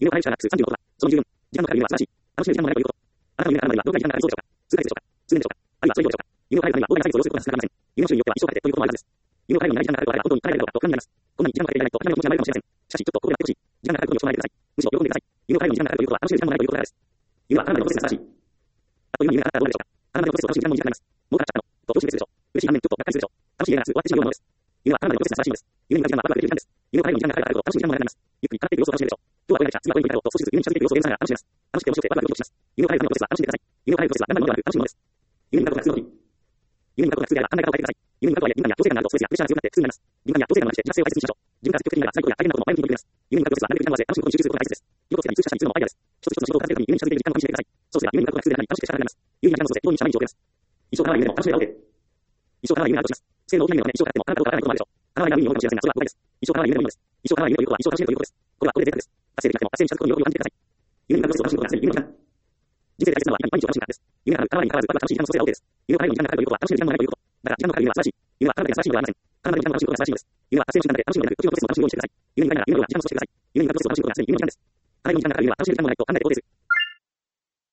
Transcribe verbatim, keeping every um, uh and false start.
夢を叶える力がさんじゅうのことは、その十分、時間のかかる夢は素晴らしい。楽しめる時間もないということ。あなたの夢が叶うまではどれくらい時間がかかりそうでしょうか。数ヶ月でしょうか。数年でしょうか。あるいはそれ以上でしょうか。夢を叶えるためにはどれぐらいの歳月を要することが少なくありません。夢の周囲によっては一生かけてということもあります。夢の周囲に時間がかかることはどうに耐えられるのかと不安になります。こんなに時間がかかっているかさえ、そのうちに夢が叶うということは楽しみでさえ、諦める気持ちが生まれるかもしれません。しかし、ちょっとここでやってほしい。時間がかかることによって備えるください。むしろ喜んでください。夢を叶えるのに時間がかかるということは楽しみで時間もないということです。夢を叶えるのに時間がかかるということはですね、素晴らしい。あっという間に夢が叶ったらどうでしょうか。あなたのプロセスを楽しむ時間も短くなります。もうからっちゃったの。と、どうしてですでしょう。嬉しい反面、ちょっとがっかりするでしょう。楽しい夢がすぐ終わってしまうようなものです。夢はあなたのプロセスが素晴らしいのです。夢に向かう時間はワクワクできる時間です。夢を叶えるのに時間がかかるからこそ楽しむ時間も長くなります。ゆっくり叶っていく様子を楽しめるでしょう。今日はこれができた。次はこれに向かおうと少しずつ夢に近づいていく様子をゲームしながら楽しめます。楽しくて面白くてワクワクドキドキします。夢を叶えるためのプロセスは楽しんでください。夢を叶えるプロセスは頑張るものではなく楽しむものです。夢に向かうことが普通の時。夢に向かうことが普通であれば考え方を変えてください。夢に向かうとはいえ、敏感や強制感があるとストレスやプレッシャーが強くなって苦痛になります。敏感や強制感をなくして自発性を大切にしましょう。自分から積極的になれば最高や大変なことも前向きに取り組みます。夢に向かうプロセスはなるべく時間を合わせ楽しいことに集中することが大切です。仕事や通知者に通のアイデアです。一つ一つの仕事を達成するために夢に近づいている時間を感じてください。そうすれば夢に向かうことが普通でなり楽しくて力があります。有意義な時間を過ごせ、どうにもしゃべりに上手です。一生叶わない夢でも楽しめば OK。一生叶わない夢があるとします。性の大きな夢のため一生かかってもあなたのことがわからないこともあるでしょう。叶わない夢を見るかもしれませんが、それは誤解です。一生叶わない夢でもいいのです。一生叶わない夢ということは一生楽しめるということです。これはこれで贅沢です。達成できなくても達成に近づくことに喜びを感じてください。夢に向かうプロセスを楽しむことが常に夢の時間。人生で大切なのは毎日を楽しむからです。夢が叶う、叶わないに関わらず、ワクワク楽しい時間の過ごせば OK です。夢を叶えるのに時間がかかるということは楽しめる時間もないということ。だから時間のかかる夢は素晴らしい。夢はあなただけが素晴らしいのではありません。あなたの時間を楽しむことが素晴らしいのです。夢は達成の時間だけ楽しむのではなく、途中のプロセスも楽しむようにしてください。夢に向かいながら夢のような時間を過ごしてください。夢に向かうプロセスを楽しむことが常に夢の時間です。叶えるのに時間がかかる夢は楽しめる時間もないと考えて OK です。